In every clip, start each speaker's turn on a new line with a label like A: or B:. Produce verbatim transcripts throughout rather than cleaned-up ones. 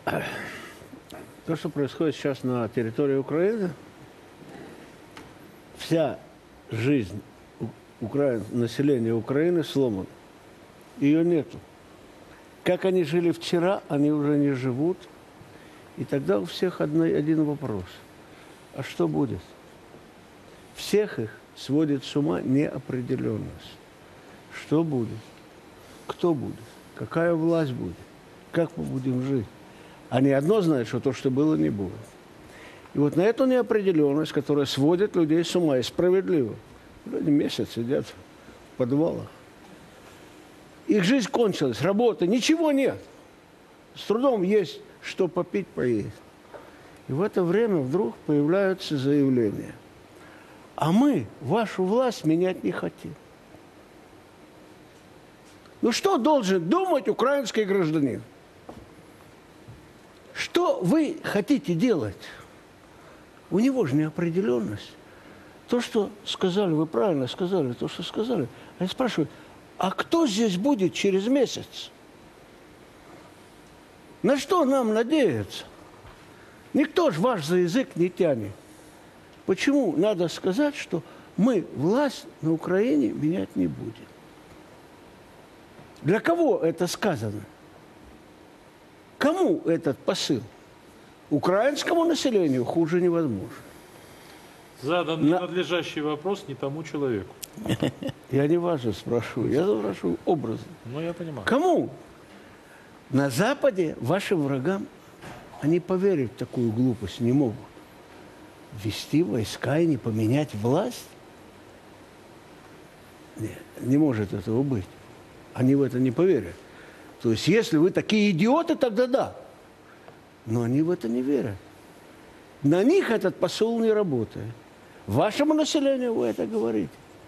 A: То, что происходит сейчас на территории Украины, вся жизнь Укра... населения Украины сломана. Ее нету. Как они жили вчера, они уже не живут. И тогда у всех одно, один вопрос. А что будет? Всех их сводит с ума неопределенность. Что будет? Кто будет? Какая власть будет? Как мы будем жить? Они одно знают, что то, что было, не будет. И вот на эту неопределенность, которая сводит людей с ума, и справедливо. Люди месяц сидят в подвалах. Их жизнь кончилась, работы, ничего нет. С трудом есть что попить, поесть. И в это время вдруг появляются заявления. А мы вашу власть менять не хотим. Ну что должен думать украинский гражданин? Что вы хотите делать? У него же неопределенность. То, что сказали, вы правильно сказали, то, что сказали. Они спрашивают, а кто здесь будет через месяц? На что нам надеяться? Никто же ваш за язык не тянет. Почему надо сказать, что мы власть на Украине менять не будем? Для кого это сказано? Кому этот посыл? Украинскому населению хуже невозможно.
B: Задан На... ненадлежащий вопрос не тому человеку.
A: Я не важно спрашиваю, я спрашиваю образно.
B: Ну, я понимаю.
A: Кому? На Западе вашим врагам, они поверить в такую глупость не могут. Ввести войска и не поменять власть? Нет, не может этого быть. Они в это не поверят. То есть, если вы такие идиоты, тогда да. Но они в это не верят. На них этот посыл не работает. Вашему населению вы это говорите.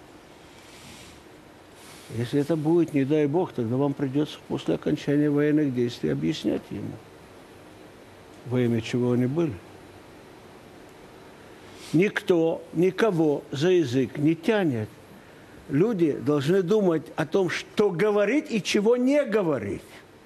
A: Если это будет, не дай бог, тогда вам придется после окончания военных действий объяснять ему, во имя чего они были. Никто, никого за язык не тянет. Люди должны думать о том, что говорить и чего не говорить.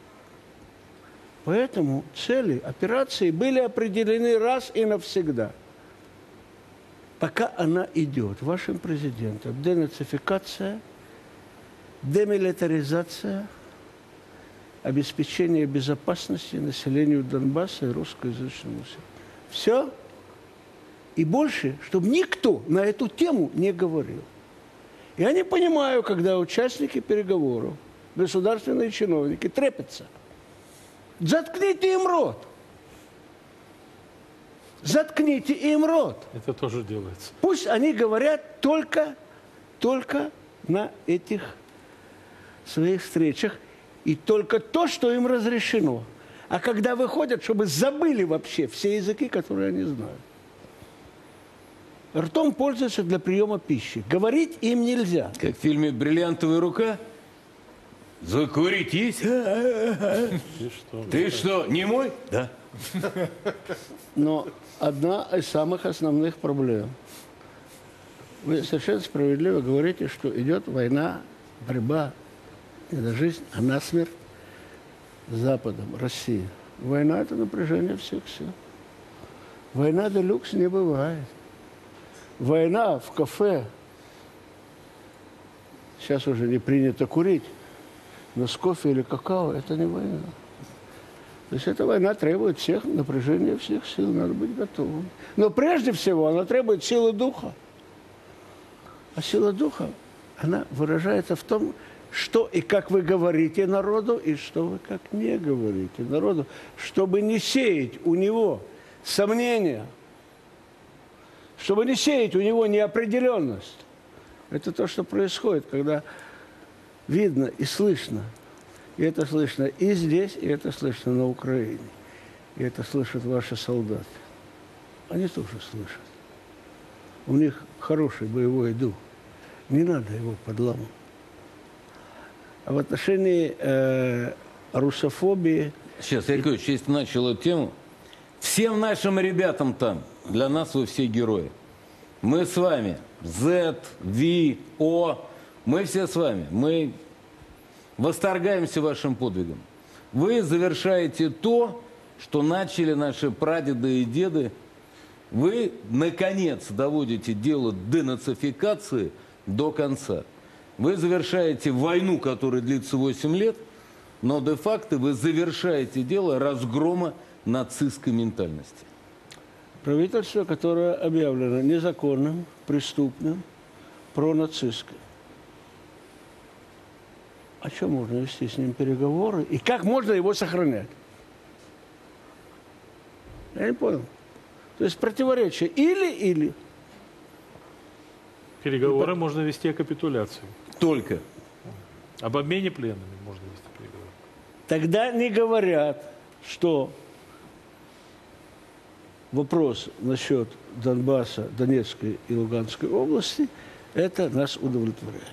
A: Поэтому цели операции были определены раз и навсегда. Пока она идет вашим президентом. Денацификация, демилитаризация, обеспечение безопасности населению Донбасса и русскоязычному населению. Все. И больше, чтобы никто на эту тему не говорил. Я не понимаю, когда участники переговоров, государственные чиновники, трепятся. Заткните им рот. Заткните им рот.
B: Это тоже делается.
A: Пусть они говорят только, только на этих своих встречах. И только то, что им разрешено. А когда выходят, чтобы забыли вообще все языки, которые они знают. Ртом пользуются для приема пищи. Говорить им нельзя.
C: Как в фильме «Бриллиантовая рука». Закурить есть? Ты что, Ты что, не мой? Да.
A: Но одна из самых основных проблем. Вы совершенно справедливо говорите, что идет война, борьба не на жизнь, а на смерть с Западом, Россией. Война – это напряжение всех сил. Война де-люкс не бывает. Война в кафе, сейчас уже не принято курить, но с кофе или какао – это не война. То есть эта война требует всех напряжения всех сил, надо быть готовым. Но прежде всего она требует силы духа. А сила духа, она выражается в том, что и как вы говорите народу, и что вы как не говорите народу, чтобы не сеять у него сомнения, чтобы не сеять у него неопределенность. Это то, что происходит, когда видно и слышно. И это слышно и здесь, и это слышно на Украине. И это слышат ваши солдаты. Они тоже слышат. У них хороший боевой дух. Не надо его подламывать. А в отношении э, русофобии...
C: Сейчас, Яковлевич, если начал эту тему, всем нашим ребятам там, для нас вы все герои. Мы с вами, Z, V, O, мы все с вами. Мы восторгаемся вашим подвигом. Вы завершаете то, что начали наши прадеды и деды, вы, наконец, доводите дело денацификации до конца. Вы завершаете войну, которая длится восемь лет, но де-факто вы завершаете дело разгрома нацистской ментальности.
A: Правительство, которое объявлено незаконным, преступным, пронацистским. О чем можно вести с ним переговоры? И как можно его сохранять? Я не понял. То есть противоречие или-или.
B: Переговоры можно вести о капитуляции.
C: Только.
B: Об обмене пленными можно вести переговоры.
A: Тогда не говорят, что вопрос насчет Донбасса, Донецкой и Луганской области, это нас удовлетворяет.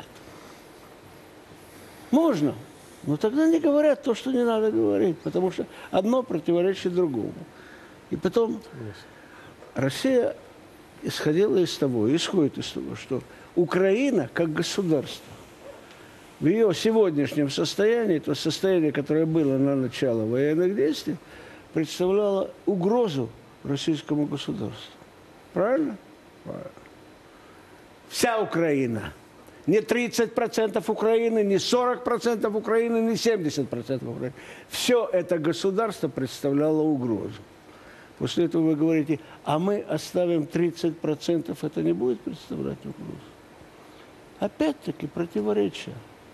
A: Можно, но тогда не говорят то, что не надо говорить, потому что одно противоречит другому. И потом Россия исходила из того, исходит из того, что Украина как государство в ее сегодняшнем состоянии, то состояние, которое было на начало военных действий, представляло угрозу российскому государству. Правильно? Правильно. Вся Украина. Не тридцать процентов Украины, не сорок процентов Украины, не семьдесят процентов Украины. Все это государство представляло угрозу. После этого вы говорите, а мы оставим тридцать процентов, это не будет представлять угрозу. Опять-таки противоречие.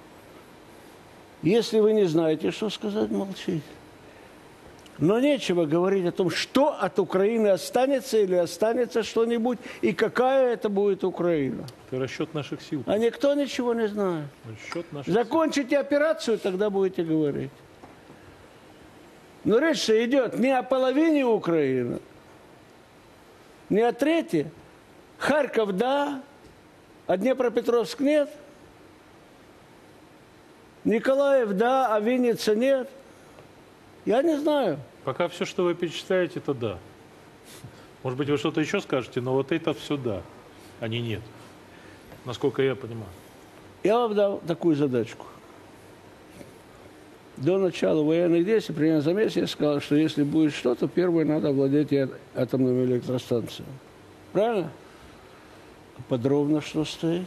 A: Если вы не знаете, что сказать, молчите. Но нечего говорить о том, что от Украины останется или останется что-нибудь, и какая это будет Украина.
B: Это расчет наших сил.
A: А никто ничего не знает.
B: Расчет наших
A: Закончите
B: сил.
A: операцию, тогда будете говорить. Но речь идет не о половине Украины, не о трети. Харьков – да, а Днепропетровск – нет. Николаев – да, а Винница – нет. Я не знаю.
B: Пока все, что вы перечисляете, это да. Может быть, вы что-то еще скажете, но вот это все да, а не нет. Насколько я понимаю.
A: Я вам дал такую задачку. До начала военных действий, примерно за месяц, я сказал, что если будет что-то, первое надо овладеть атомными электростанциями. Правильно? А подробно что стоит?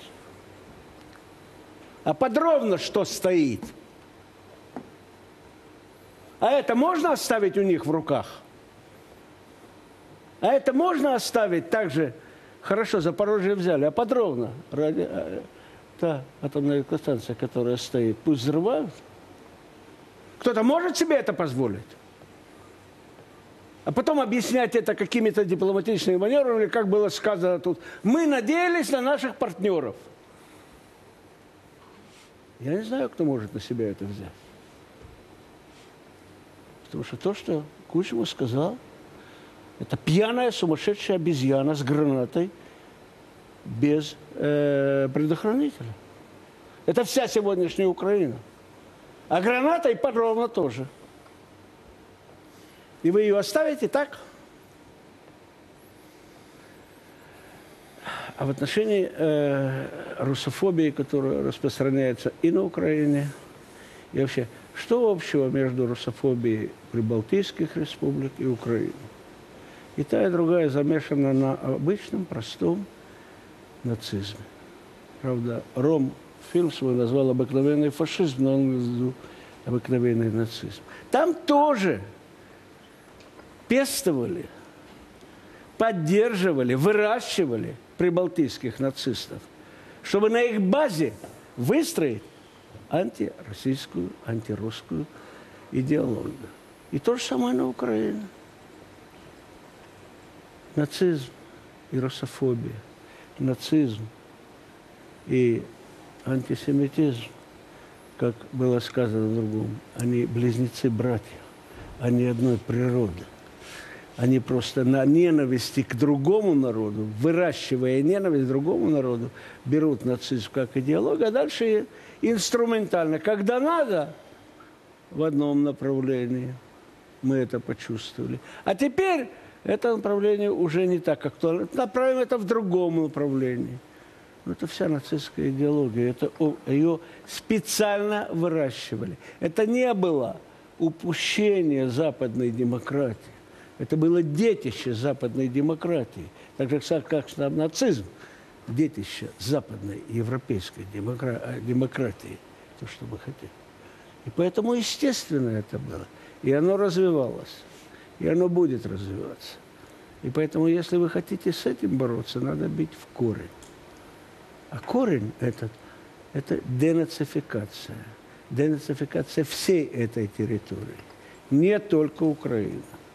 A: А подробно что стоит? А это можно оставить у них в руках? А это можно оставить также? Хорошо, Запорожье взяли, а подробно? Ради, та атомная электростанция, которая стоит, пусть взрывают. Кто-то может себе это позволить? А потом объяснять это какими-то дипломатичными маневрами, как было сказано тут. Мы надеялись на наших партнеров. Я не знаю, кто может на себя это взять. Потому что то, что Кучма сказал, это пьяная сумасшедшая обезьяна с гранатой без э, предохранителя. Это вся сегодняшняя Украина. А граната и подробно тоже. И вы ее оставите так? А в отношении э, русофобии, которая распространяется и на Украине, и вообще, что общего между русофобией прибалтийских республик и Украины? И та, и другая замешана на обычном, простом нацизме. Правда, Ром фильм свой назвал «Обыкновенный фашизм», но он имел в виду обыкновенный нацизм. Там тоже пестовали, поддерживали, выращивали прибалтийских нацистов, чтобы на их базе выстроить антироссийскую, антирусскую идеологию. И то же самое на Украине. Нацизм и русофобия, нацизм и антисемитизм, как было сказано в другом, они близнецы-братья, они одной природы. Они просто на ненависти к другому народу, выращивая ненависть к другому народу, берут нацизм как идеологию, а дальше инструментально. Когда надо, в одном направлении, мы это почувствовали. А теперь это направление уже не так актуально. Направим это в другом направлении. Но это вся нацистская идеология. Это, ее специально выращивали. Это не было упущение западной демократии. Это было детище западной демократии. Так же, как сам нацизм, детище западной европейской демокра... демократии. То, что вы хотите. И поэтому, естественно, это было. И оно развивалось. И оно будет развиваться. И поэтому, если вы хотите с этим бороться, надо бить в корень. А корень этот – это денацификация. Денацификация всей этой территории. Не только Украины.